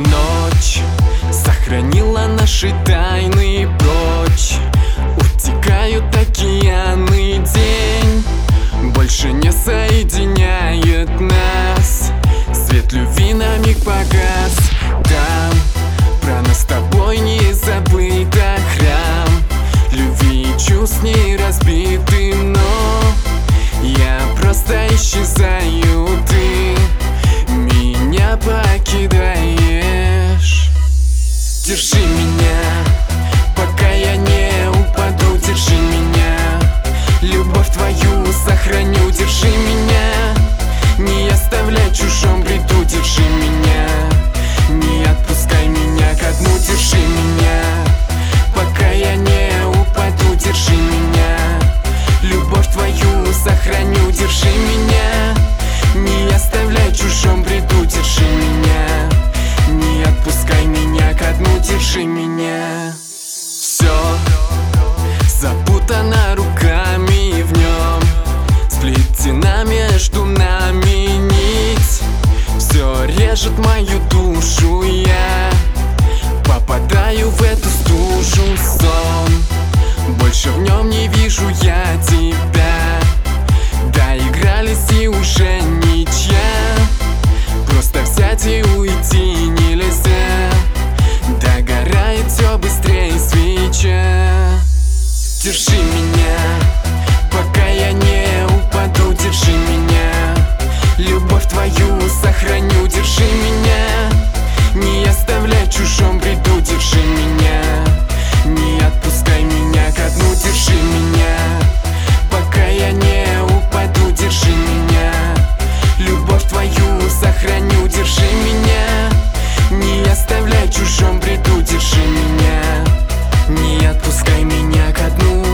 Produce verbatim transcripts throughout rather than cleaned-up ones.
Ночь сохранила наши тайны прочь. Утекают океаны, день больше не соединяет нас. Свет любви на миг погас. Там про нас с тобой не забыто. Храм любви и чувств не разбитым, но я просто исчезаю, ты меня покидаешь. Держи меня, пока я не упаду. Держи меня, любовь твою сохраню. Держи меня, не оставляй в чужом бреду. Держи меня, не отпускай меня ко дну. Держи меня, пока я не упаду. Держи меня, любовь твою сохраню. Держи меня, не оставляй в чужом бреду. Держи меня, не отпускай меня ко дну. Держи меня. Все запутано руками, в нем сплетена между нами нить. Все режет мою душу, я попадаю в эту стужу. Сон, больше в нем не вижу я тебя. Доигрались и уже ничья. Просто взять и уйти нельзя. Догорает все быстрее свеча. Держи меня, пока я не упаду. Держи меня, любовь твою сохраню. Держи меня, не оставляй в чужом бреду. Держи меня, не отпускай меня ко дну. Держи меня, пока я не упаду. Держи меня, любовь твою сохраню. Держи меня, не оставляй в чужом бреду. Держи меня, не отпускай меня ко дну.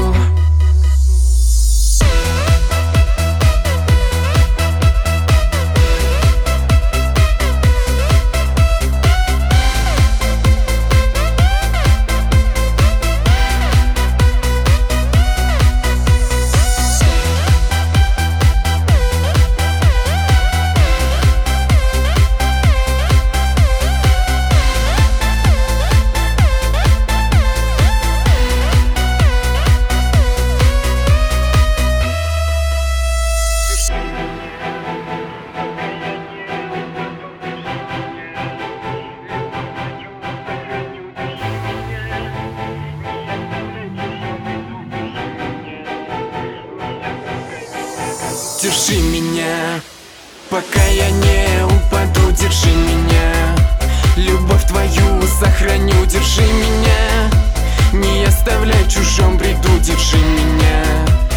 Держи меня, пока я не упаду. Держи меня, любовь твою сохраню. Держи меня, не оставляй в чужом бреду. Держи меня,